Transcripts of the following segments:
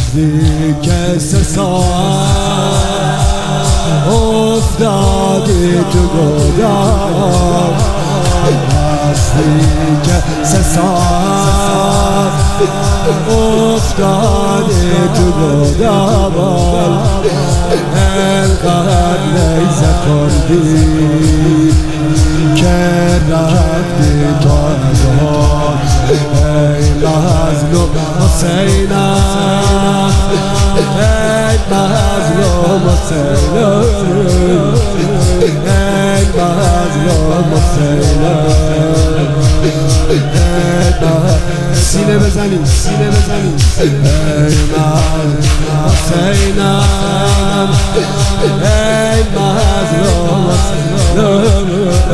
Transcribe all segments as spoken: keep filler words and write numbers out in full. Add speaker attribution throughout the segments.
Speaker 1: وقتی که سه ساعت افتادی تو گودال، وقتی که سه ساعت افتادی تو گودال، انقدر نیزه خوردی که رفتی تو از حال. ای مظلوم حسینم، ای مظلوم حسینم، ای مظلوم حسینم. سینه بزنیم، سینه بزنیم. ای مظلوم حسینم، ای مظلوم حسینم.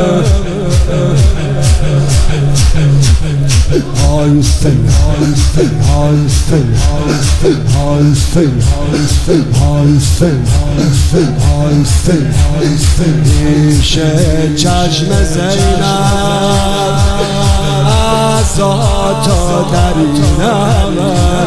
Speaker 1: Einstein, Einstein, Einstein, Einstein, Einstein, Einstein, Einstein, Einstein, Einstein, Einstein. میشه چشم زینب از تا درینم،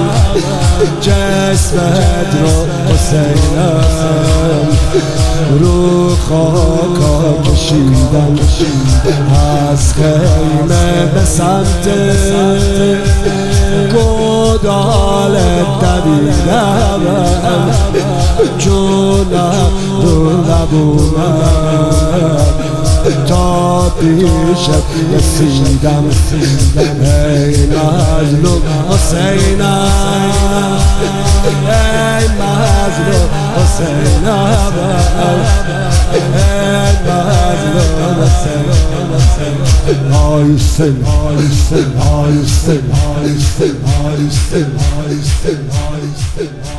Speaker 1: جسمت رو حسینم رو خاکا کشیدم، از خیمه به سمت گودال دویدم، جونم رو لبونم تا پیشت رسیدم. ای مظلوم حسینم، ای مظلوم حسینم، ای مظلوم حسینم. Einstein, Einstein, Einstein, Einstein, Einstein, Einstein, Einstein.